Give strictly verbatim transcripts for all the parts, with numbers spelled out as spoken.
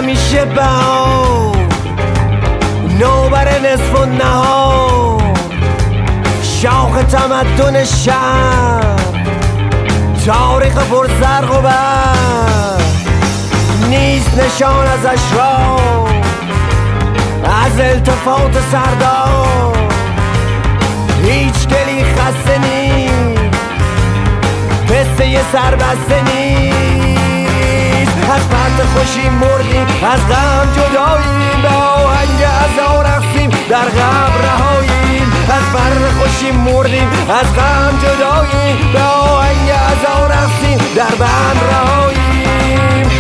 میشه بهار، نوبر نصف و نهار، شاخ تمدن شهر، تاریخ پر زرق و برق، نیست نشان از اشرار، از التفات سردار، هیچ گلی خسته نیست، پسته یه سربسته نیست. از فرد خوشی مردیم، از غم جداییم، به آهنگ عزا رقصیم، در غم رهاییم. از فرد خوشی مردیم، از غم جداییم، به آهنگ عزا رقصیم، در بند رهاییم.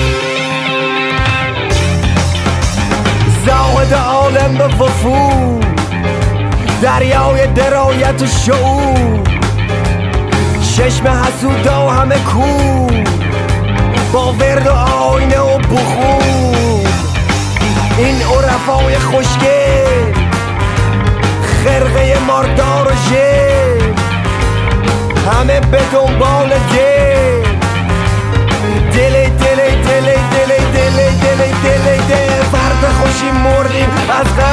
زاهد عالم به وفور، دریای درایت و شعور، چشم حسودا همه کور، با ورد و آینه و بخور. این عرفای خوشگل، خرقه ماردار و ژل، همه به دنبال دل، دل دل دل دل دل دل دل دل. فرد خوشی مردیم، از